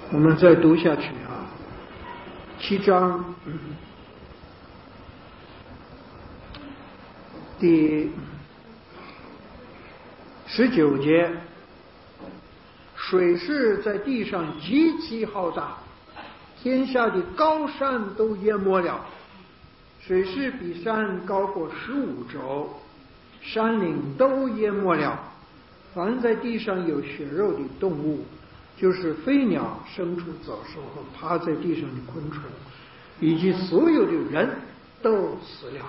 我们再读下去啊，7章第19节，水势在地上极其浩大，天下的高山都淹没了，水势比山高过15肘，山岭都淹没了。凡在地上有血肉的动物，就是飞鸟、牲畜、走兽和爬在地上的昆虫，以及所有的人都死了。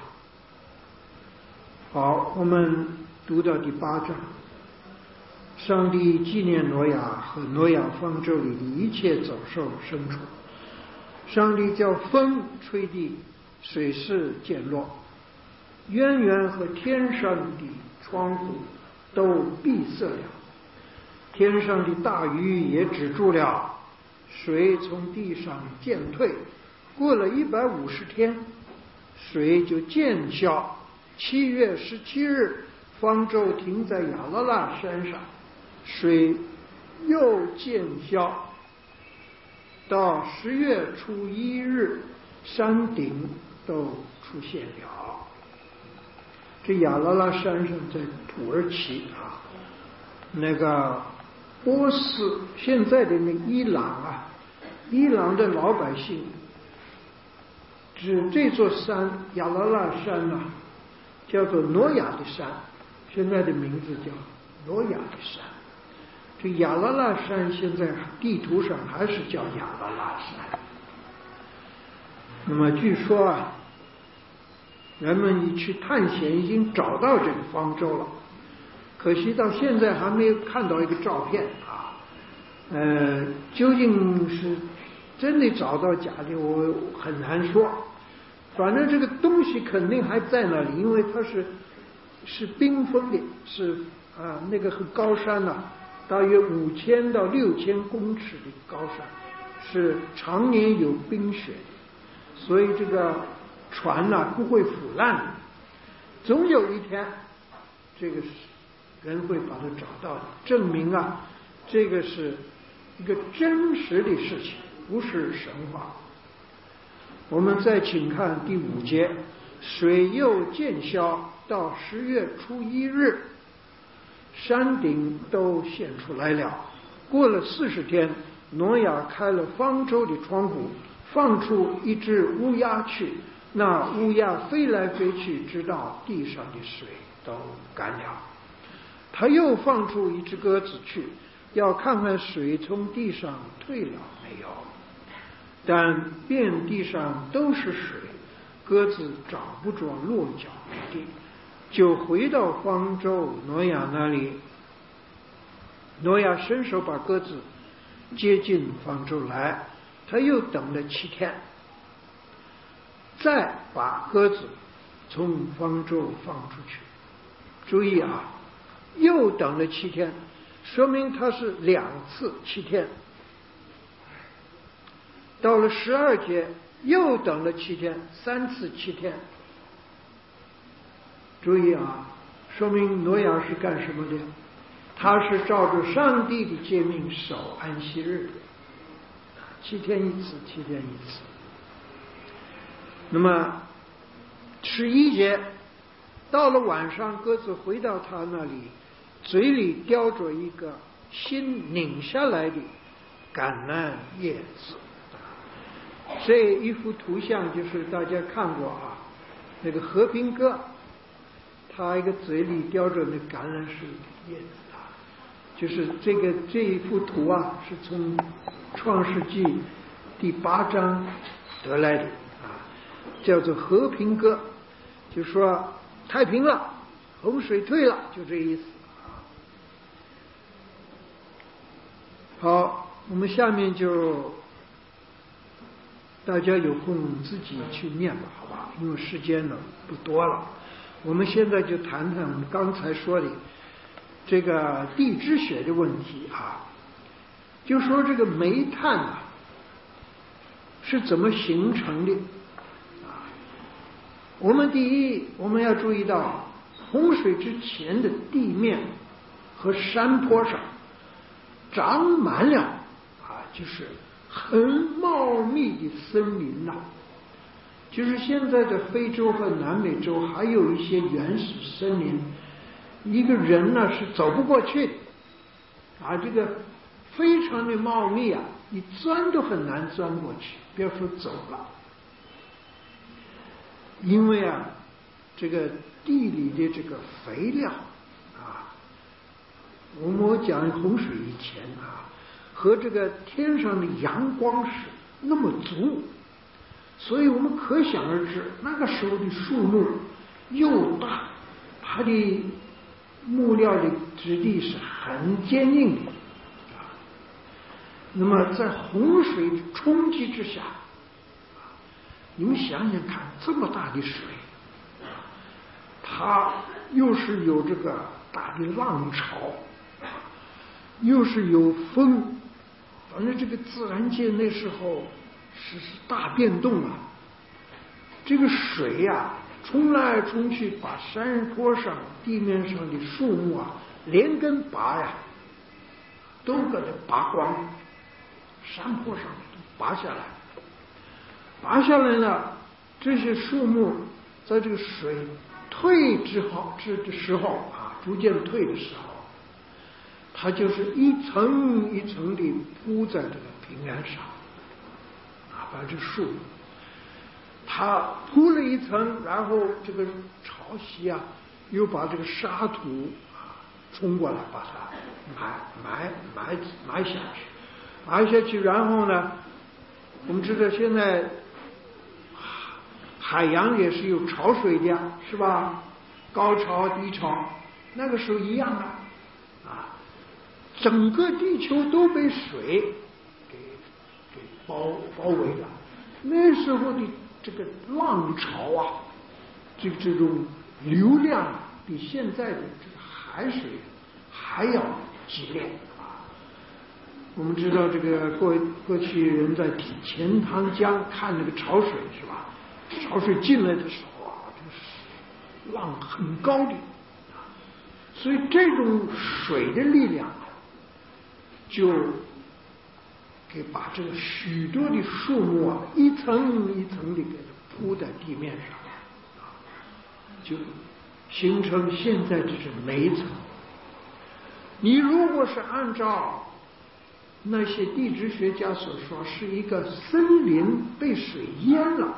好，我们读到第8章。上帝纪念挪亚和挪亚方舟里的一切走兽牲畜。上帝叫风吹地，水势渐落，渊源和天上的窗户都闭塞了，天上的大雨也止住了，水从地上渐退。过了150天，水就渐消。7月17日，方舟停在亚拉腊山上，水又渐消。到10月初1日，山顶都出现了。这亚拉腊山上在土耳其啊，那个波斯现在的那伊朗啊，伊朗的老百姓指这座山亚拉腊山啊，叫做挪亚的山，现在的名字叫挪亚的山。这亚拉腊山现在地图上还是叫亚拉腊山。那么据说啊，人们一去探险已经找到这个方舟了，可惜到现在还没有看到一个照片啊。究竟是真的找到假的，我很难说。反正这个东西肯定还在那里，因为它是冰封的，是那个很高山呐，大约5000到6000公尺的高山，是常年有冰雪的，所以这个船呐不会腐烂的，总有一天这个人会把它找到的，证明啊这个是一个真实的事情，不是神话。我们再请看第5节，水又渐消，到10月初1日，山顶都现出来了。过了40天，挪亚开了方舟的窗户，放出一只乌鸦去，那乌鸦飞来飞去，直到地上的水都干了。他又放出一只鸽子去，要看看水从地上退了没有。但遍地上都是水，鸽子找不着落脚之地，就回到方舟挪亚那里。挪亚伸手把鸽子接进方舟来，他又等了7天，再把鸽子从方舟放出去。注意啊，又等了7天，说明他是2次7天。到了12节，又等了7天，3次7天。注意啊，说明挪亚是干什么的？他是照着上帝的诫命守安息日的，7天一次，7天一次。那么11节，到了晚上，鸽子回到他那里，嘴里叼着一个新拧下来的橄榄叶子。这一幅图像就是大家看过啊，那个和平鸽，他一个嘴里叼着那橄榄树的叶子啊，就是这一幅图啊，是从创世纪第8章得来的啊，叫做和平鸽，就说太平了，洪水退了，就这意思。好，我们下面就大家有空自己去念吧，好吧？因为时间呢不多了，我们现在就谈谈我们刚才说的这个地质学的问题啊。就说这个煤炭啊是怎么形成的啊？我们第一，我们要注意到洪水之前的地面和山坡上长满了就是很茂密的森林呐。就是现在的非洲和南美洲还有一些原始森林，一个人呢是走不过去的啊，这个非常的茂密啊，你钻都很难钻过去，别说走了。因为啊，这个地里的这个肥料啊，我们讲洪水以前啊，和这个天上的阳光是那么足，所以我们可想而知，那个时候的树木又大，它的木料的质地是很坚硬的啊。那么在洪水的冲击之下，你们想想看，这么大的水，它又是有这个大的浪潮，又是有风，反正这个自然界那时候是大变动啊。这个水呀，冲来冲去，把山坡上地面上的树木啊连根拔呀，都给它拔光，山坡上都拔下来。拔下来呢，这些树木在这个水退之后的时候啊，逐渐退的时候，它就是一层一层地铺在这个平原上啊，把这树它铺了一层，然后这个潮汐啊，又把这个沙土啊冲过来，把它埋下去，然后呢，我们知道现在海洋也是有潮水的，是吧？高潮低潮，那个时候一样啊，整个地球都被水给包围了。那时候的这个浪潮啊，这种流量啊，比现在的这个海水还要激烈啊。我们知道这个过去人在钱塘江看那个潮水，是吧？潮水进来的时候啊，这个浪很高的，所以这种水的力量就给把这个许多的树木啊一层一层的给它铺在地面上，就形成现在这是煤层。你如果是按照那些地质学家所说，是一个森林被水淹了，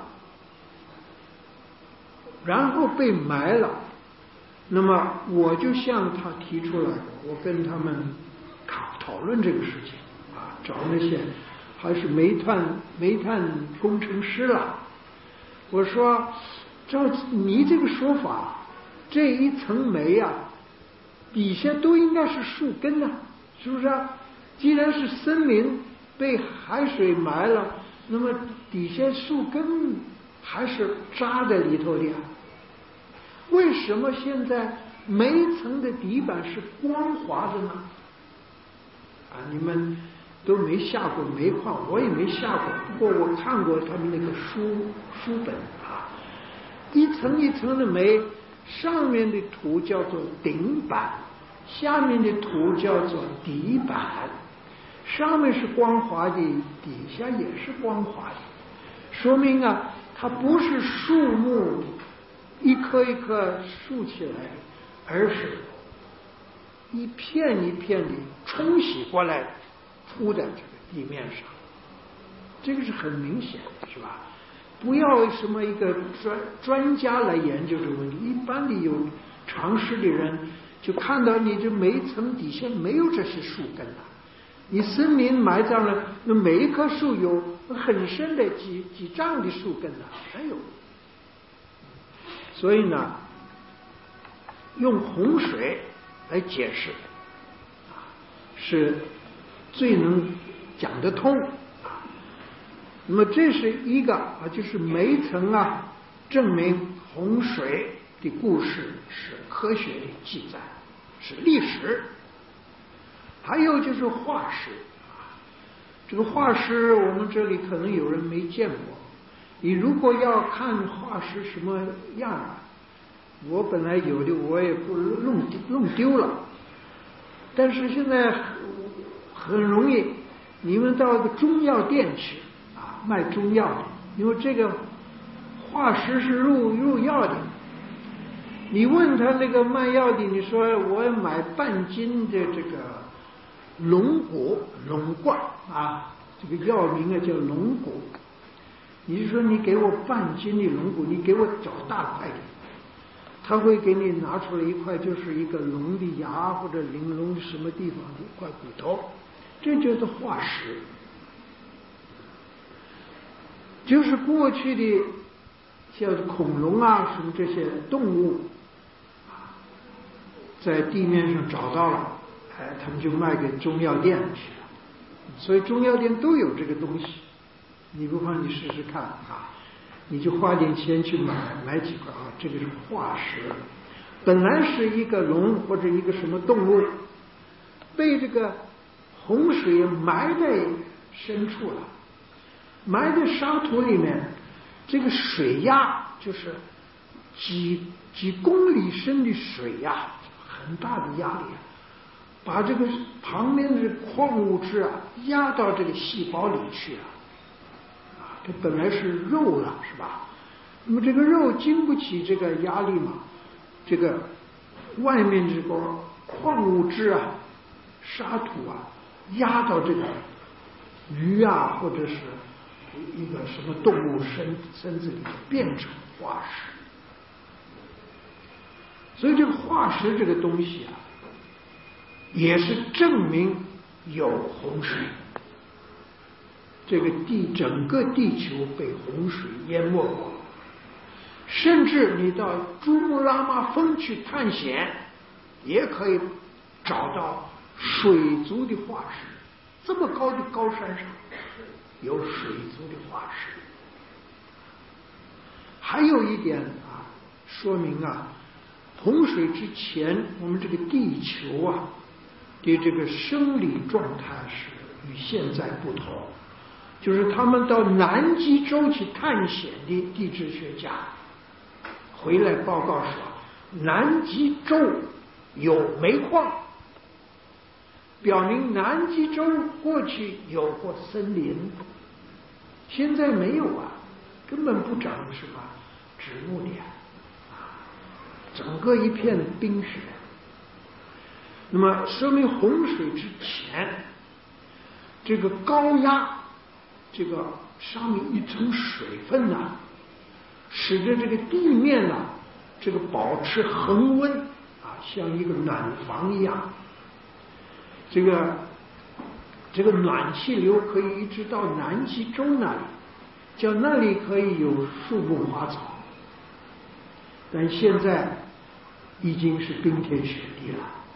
然后被埋了，那么我就向他提出来，我跟他们讨论这个事情啊，找那些还是煤炭工程师了。我说，照你这个说法，这一层煤啊，底下都应该是树根啊，是不是啊？既然是森林被海水埋了，那么底下树根还是扎在里头的呀。为什么现在煤层的底板是光滑的呢？啊，你们都没下过煤矿，我也没下过，不过我看过他们那个书本啊，一层一层的煤，上面的土叫做顶板，下面的土叫做底板，上面是光滑的，底下也是光滑的，说明啊，它不是树木一棵一棵竖起来，而是一片一片的冲洗过来，铺在这个地面上，这个是很明显的，是吧？不要什么一个专家来研究这个问题，一般的有常识的人就看到你这煤层底下没有这些树根了，你森林埋葬了，那每一棵树有很深的几丈的树根了，没有。所以呢，用洪水来解释啊，是最能讲得通啊。那么这是一个啊，就是煤层啊，证明洪水的故事是科学的记载，是历史。还有就是化石啊，这个化石我们这里可能有人没见过。你如果要看化石什么样啊，我本来有的我也不弄丢了，但是现在很容易你们到个中药店去啊，卖中药的，因为这个化石是入药的。你问他那个卖药的，你说我要买半斤的这个龙冠啊，这个药名啊叫龙骨。你说你给我半斤的龙骨，你给我找大块的，他会给你拿出来一块，就是一个龙的牙或者龙的什么地方的一块骨头，这就是化石，就是过去的像恐龙啊什么这些动物在地面上找到了，他们就卖给中药店去了。所以中药店都有这个东西，你不妨你试试看啊，你就花点钱去买几块啊，这个是化石，本来是一个龙或者一个什么动物，被这个洪水埋在深处了，埋在沙土里面，这个水压就是几公里深的水压，很大的压力，把这个旁边的矿物质啊压到这个细胞里去了。这本来是肉了，是吧？那么这个肉经不起这个压力嘛，这个外面这个矿物质啊、沙土啊，压到这个鱼啊，或者是一个什么动物身子里，变成化石。所以这个化石这个东西啊，也是证明有洪水。这个整个地球被洪水淹没过，甚至你到珠穆朗玛峰去探险，也可以找到水族的化石。这么高的高山上有水族的化石。还有一点啊，说明啊，洪水之前我们这个地球啊的这个生理状态是与现在不同。就是他们到南极洲去探险的地质学家回来报告说，南极洲有煤矿，表明南极洲过去有过森林，现在没有啊，根本不长什么植物的整个一片冰雪。那么说明洪水之前，这个高压，这个上面一层水分呐，使得这个地面呐，这个保持恒温啊，像一个暖房一样。这个暖气流可以一直到南极洲那里，叫那里可以有树木花草。但现在已经是冰天雪地了，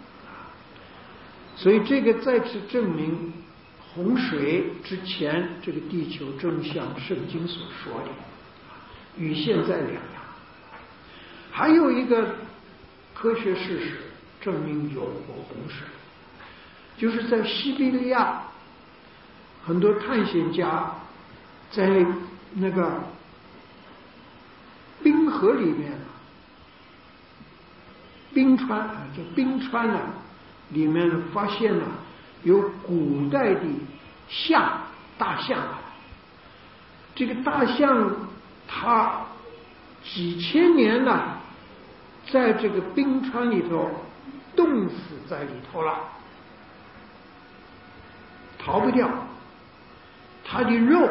所以这个再次证明。洪水之前，这个地球正像圣经所说的，与现在两样。还有一个科学事实证明有过洪水，就是在西伯利亚，很多探险家在那个冰河里面，冰川里面发现了有古代的大象，这个大象它几千年了，在这个冰川里头冻死在里头了，逃不掉。它的肉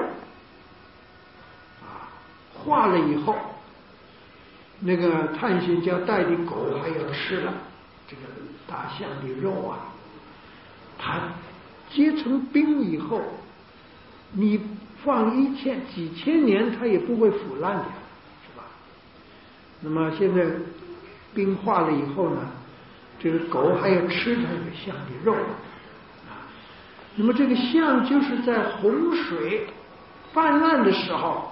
化了以后，那个探险家带的狗还要吃了这个大象的肉啊，它结成冰以后，你放几千年它也不会腐烂的，是吧？那么现在冰化了以后呢，这个狗还要吃它这个象的肉那么这个象就是在洪水泛滥的时候，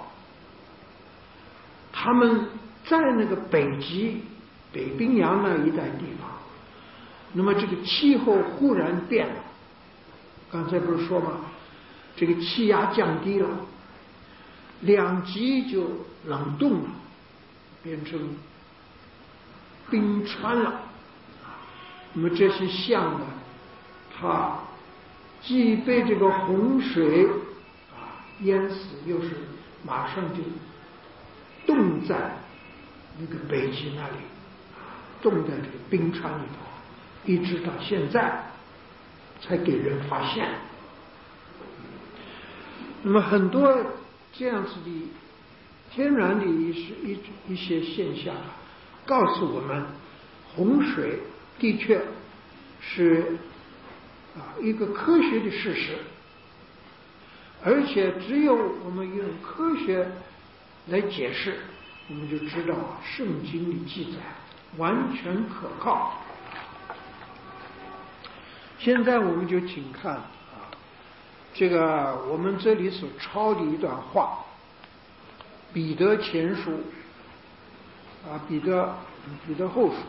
他们在那个北极北冰洋那一带地方，那么这个气候忽然变了，刚才不是说吗？这个气压降低了，2极就冷冻了，变成冰川了。那么这些象呢，它既被这个洪水淹死，又是马上就冻在那个北极那里，冻在这个冰川里头，一直到现在才给人发现。那么很多这样子的天然的一些现象告诉我们，洪水的确是一个科学的事实，而且只有我们用科学来解释，我们就知道圣经的记载完全可靠。现在我们就请看这个我们这里所抄的一段话，彼得前书彼得后书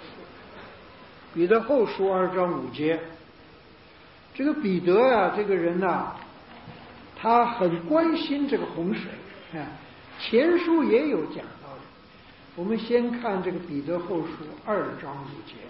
2章5节。这个彼得这个人他很关心这个洪水，前书也有讲到的。我们先看这个彼得后书2章5节。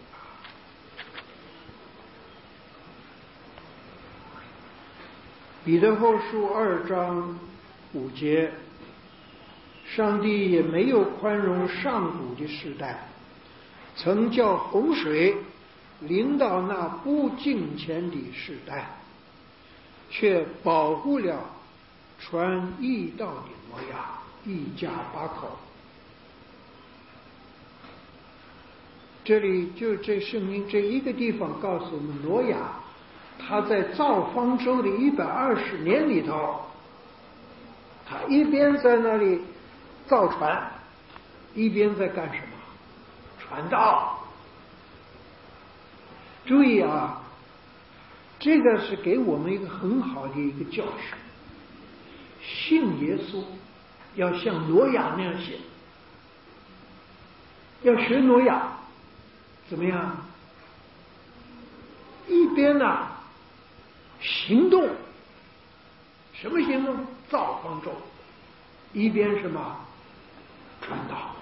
彼得后书2章5节，上帝也没有宽容上古的世代，曾叫洪水临到那不敬虔的世代，却保护了传义道的挪亚一家8口。这里就这圣经这一个地方告诉我们，挪亚他在造方舟的120年里头，他一边在那里造船，一边在干什么？传道。注意这个是给我们一个很好的一个教训。信耶稣要像挪亚那样写，要学挪亚，怎么样？一边行动，什么行动？造方舟。一边什么？传道。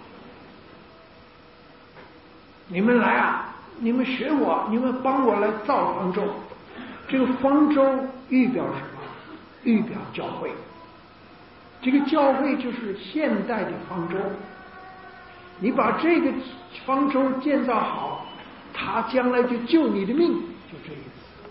你们来你们学我，你们帮我来造方舟。这个方舟预表什么？预表教会。这个教会就是现代的方舟。你把这个方舟建造好，他将来就救你的命，就这意思。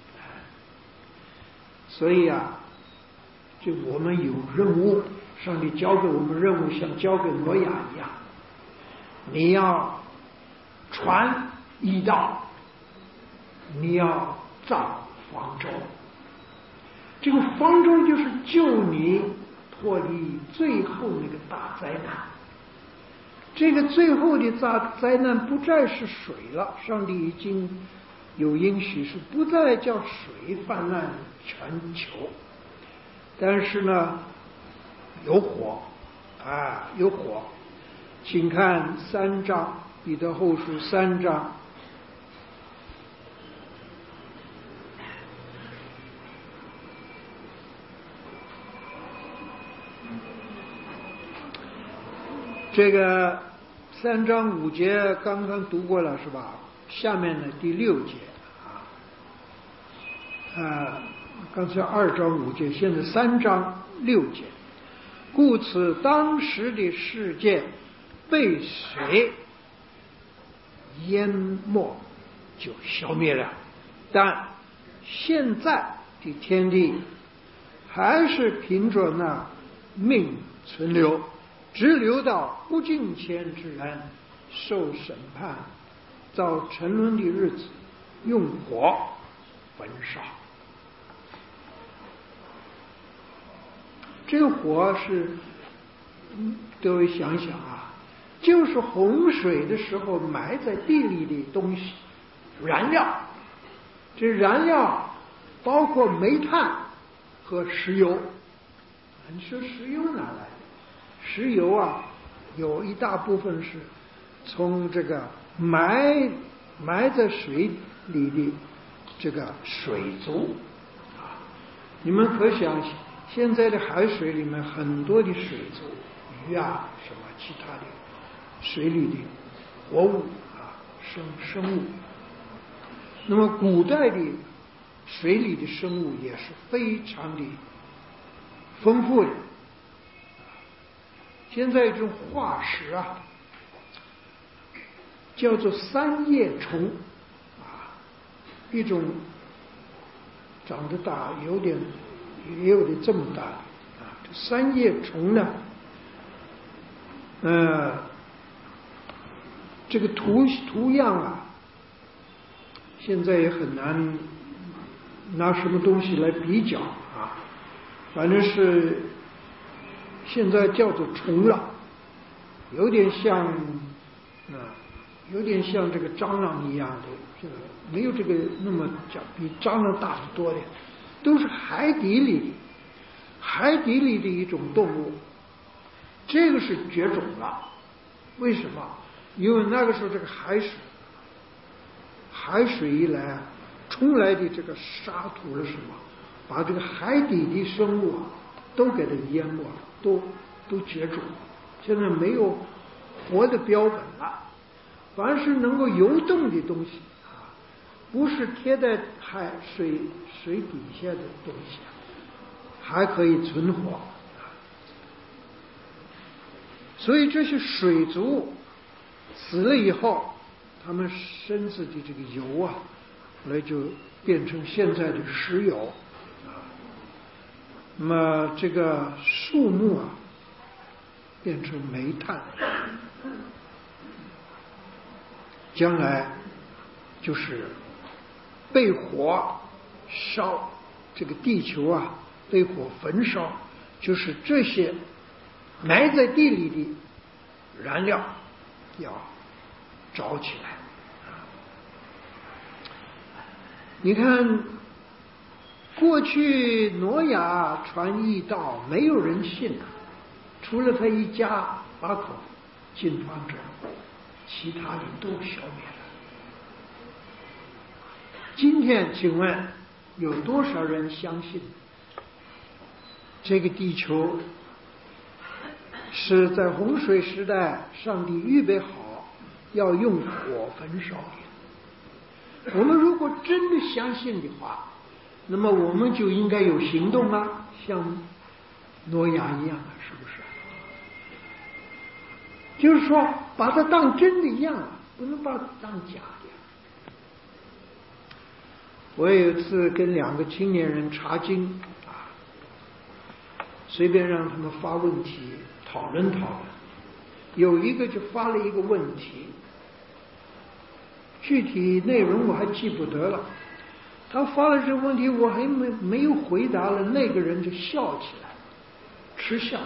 所以就我们有任务，上帝交给我们任务，像交给挪亚一样，你要传义道，你要造方舟。这个方舟就是救你脱离最后那个大灾难。这个最后的大灾难不再是水了，上帝已经有应许是不再叫水泛滥全球，但是呢有火有火。请看3章，彼得后书3章。这个3章5节刚刚读过了是吧？下面的第6节刚才2章5节，现在3章6节。故此当时的世界被水淹没就消灭了，但现在的天地还是凭着那命存留，直留到不敬虔之人受审判，遭沉沦的日子用火焚烧。这个火是各位想想就是洪水的时候埋在地里的东西，燃料。这燃料包括煤炭和石油。你说石油哪来的？石油有一大部分是从这个埋在水里的这个水族你们可想，现在的海水里面很多的水族，鱼什么其他的水里的活物生物。那么古代的水里的生物也是非常的丰富的。现在一种化石啊，叫做三叶虫啊，一种长得大，也有的这么大啊。这三叶虫呢，这个图样啊，现在也很难拿什么东西来比较啊，反正是现在叫做虫了，有点像这个蟑螂一样的，这个没有这个那么讲，比蟑螂大得多的，都是海底里的一种动物。这个是绝种了，为什么？因为那个时候这个海水一来啊，冲来的这个沙土了什么，把这个海底的生物啊都给它淹没了，都绝种了。现在没有活的标本了，凡是能够游动的东西啊，不是贴在水底下的东西，还可以存活。所以这些水族死了以后，他们身子的这个油啊，后来就变成现在的石油啊。那么这个树木啊，变成煤炭，将来就是被火烧，这个地球啊被火焚烧，就是这些埋在地里的燃料要着起来。你看过去挪亚传异道，没有人信啊，除了他一家8口进方舟，其他人都消灭了。今天请问有多少人相信这个地球是在洪水时代上帝预备好要用火焚烧的？我们如果真的相信的话，那么我们就应该有行动啊，像挪亚一样啊，是不是？就是说把它当真的一样啊，不能把它当假的。我有一次跟2个青年人查经啊，随便让他们发问题讨论，有一个就发了一个问题，具体内容我还记不得了。他发了这个问题，我还没有回答了，那个人就笑起来，嗤笑，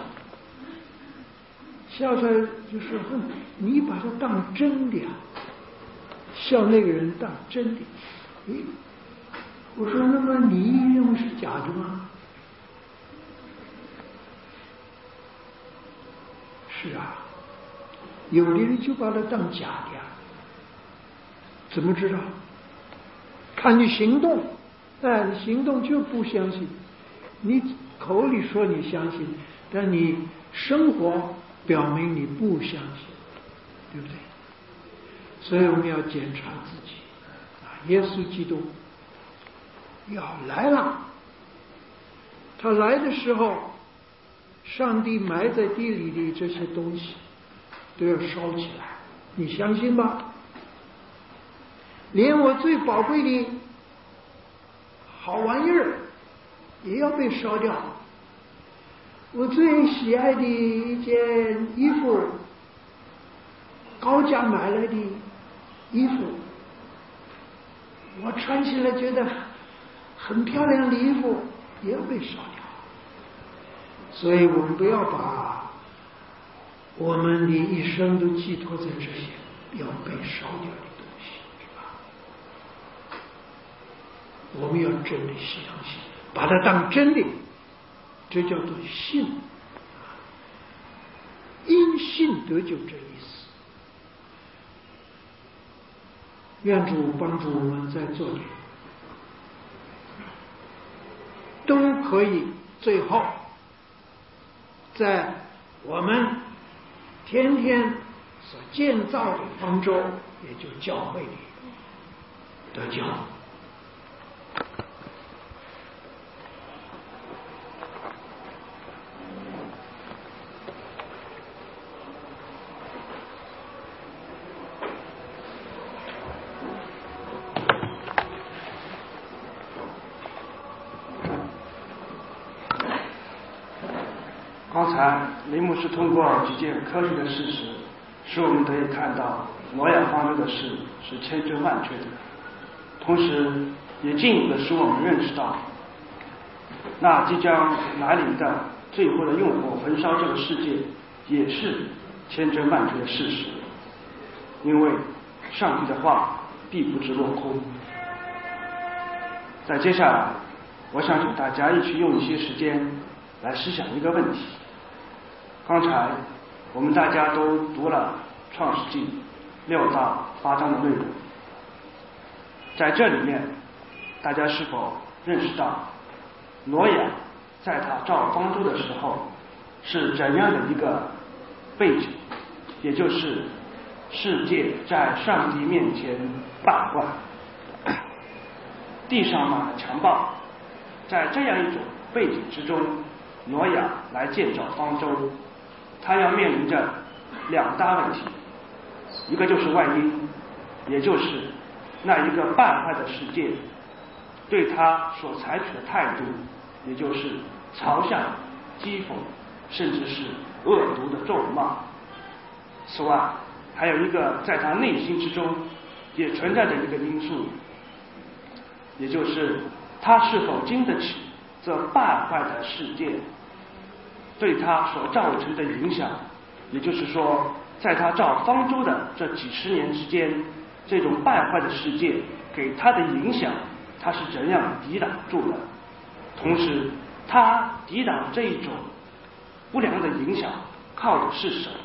笑出来就说：“你把它当真的呀？”笑那个人当真的。我说：“那么你认为是假的吗？”是啊，有的人就把它当假的呀。怎么知道？看你行动，你行动就不相信。你口里说你相信，但你生活表明你不相信，对不对？所以我们要检查自己啊！耶稣基督要来了，他来的时候，上帝埋在地里的这些东西都要烧起来，你相信吗？连我最宝贵的好玩意儿也要被烧掉，我最喜爱的一件衣服，高价买来的衣服，我穿起来觉得很漂亮的衣服也要被烧掉。所以我们不要把我们的一生都寄托在这些要被烧掉的东西，是吧？我们要真的相信，把它当真的，这叫做信。因信得救这意思。愿主帮助我们在座的都可以最后在我们天天所建造的方舟，也就教会里得救。 刚才林牧师通过几件科学的事实，使我们得以看到挪亚方舟的事是千真万确的，同时也进一步的使我们认识到，那即将来临的最后的用火焚烧这个世界也是千真万确的事实，因为上帝的话必不至落空。在接下来，我想请大家一起用一些时间来思想一个问题。刚才我们大家都读了创世纪6到8章的内容，在这里面大家是否认识到挪亚在他造方舟的时候是怎样的一个背景，也就是世界在上帝面前败坏，地上满了强暴。在这样一种背景之中，挪亚来建造方舟，他要面临着2大问题，一个就是外因，也就是那一个败坏的世界对他所采取的态度，也就是嘲笑、讥讽，甚至是恶毒的咒骂。此外，还有一个在他内心之中也存在着一个因素，也就是他是否经得起这败坏的世界对他所造成的影响，也就是说，在他造方舟的这几十年之间，这种败坏的世界给他的影响，他是怎样抵挡住的？同时，他抵挡这一种不良的影响靠的是什么？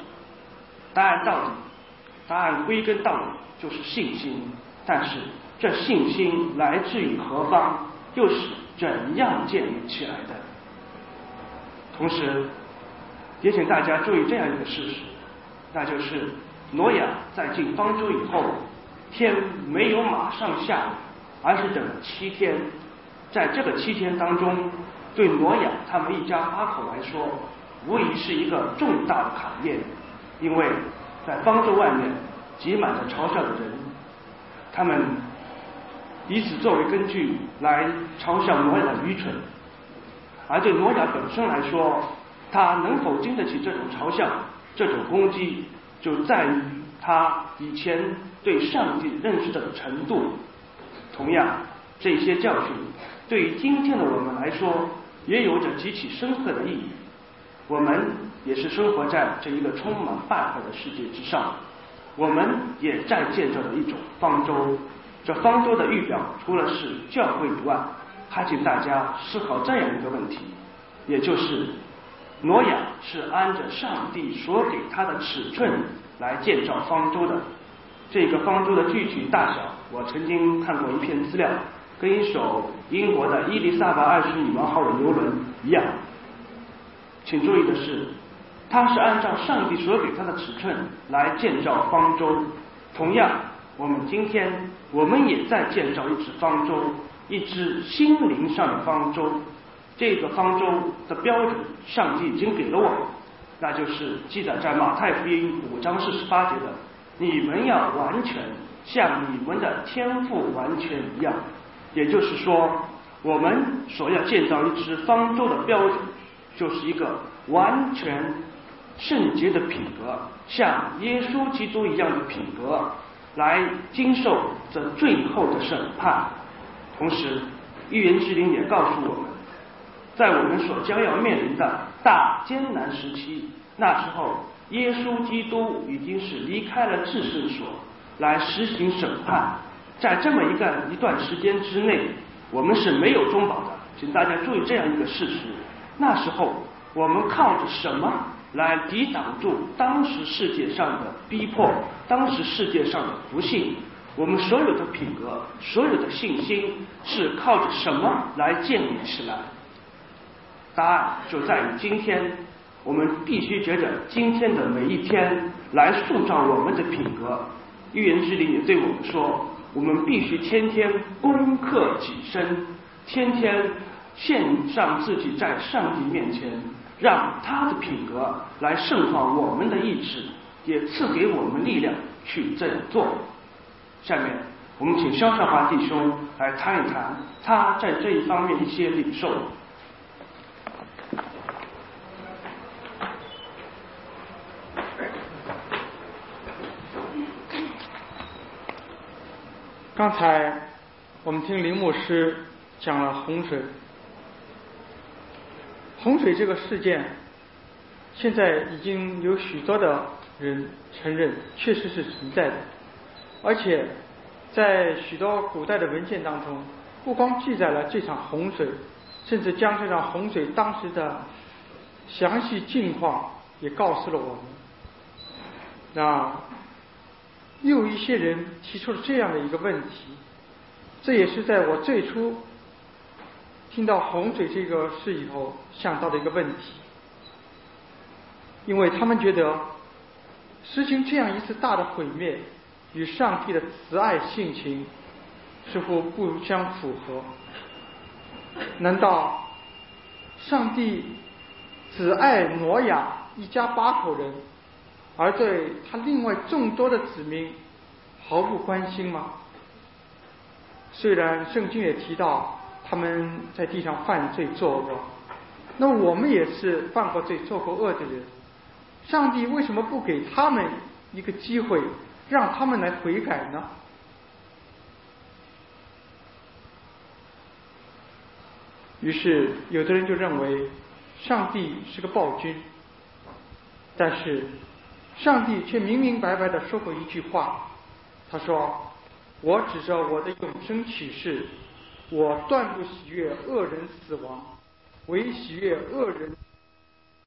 答案归根到底就是信心。但是这信心来自于何方，又是怎样建立起来的？同时也请大家注意这样一个事实，那就是挪亚在进方舟以后，天没有马上下雨，而是等了7天。在这个7天当中，对挪亚他们一家8口来说，无疑是一个重大的考验，因为在方舟外面挤满了嘲笑的人，他们以此作为根据来嘲笑挪亚的愚蠢。而对挪亚本身来说，他能否经得起这种嘲笑、这种攻击，就在于他以前对上帝认识的程度。同样，这些教训对于今天的我们来说，也有着极其深刻的意义。我们也是生活在这一个充满败坏的世界之上，我们也在建造着一种方舟。这方舟的预表除了是教会以外，还请大家思考这样一个问题，也就是挪亚是按着上帝所给他的尺寸来建造方舟的。这个方舟的具体大小，我曾经看过一篇资料，跟一艘英国的伊丽莎白20女王号的游轮一样。请注意的是，它是按照上帝所给他的尺寸来建造方舟。同样，我们今天我们也在建造一只方舟，一只心灵上的方舟。这个方舟的标准，上帝已经给了我们，那就是记载在马太福音5章48节的：你们要完全，像你们的天父完全一样。也就是说，我们所要建造一只方舟的标准，就是一个完全圣洁的品格，像耶稣基督一样的品格，来经受这最后的审判。同时，预言之灵也告诉我们，在我们所将要面临的大艰难时期，那时候耶稣基督已经是离开了至圣所，来实行审判。在这么一段时间之内，我们是没有中保的。请大家注意这样一个事实，那时候我们靠着什么来抵挡住当时世界上的逼迫，当时世界上的不幸？我们所有的品格，所有的信心是靠着什么来建立起来？答案就在于今天，我们必须觉得今天的每一天来塑造我们的品格。预言之灵也对我们说，我们必须天天攻克己身，天天献上自己在上帝面前，让他的品格来圣化我们的意志，也赐给我们力量去这样做。下面我们请肖少华弟兄来谈一谈他在这一方面一些领受。 刚才我们听林牧师讲了洪水。洪水这个事件，现在已经有许多的人承认确实是存在的，而且在许多古代的文献当中，不光记载了这场洪水，甚至将这场洪水当时的详细境况也告诉了我们。那又有一些人提出了这样的一个问题，这也是在我最初听到洪水这个事以后想到的一个问题，因为他们觉得实行这样一次大的毁灭与上帝的慈爱性情似乎不相符合。难道上帝只爱挪亚一家8口人，而对他另外众多的子民毫不关心吗？虽然圣经也提到他们在地上犯罪作恶，那么我们也是犯过罪做过恶的人，上帝为什么不给他们一个机会让他们来悔改呢？于是有的人就认为上帝是个暴君，但是上帝却明明白白地说过一句话，他说：我指着我的永生启示，我断不喜悦恶人死亡，唯喜悦恶人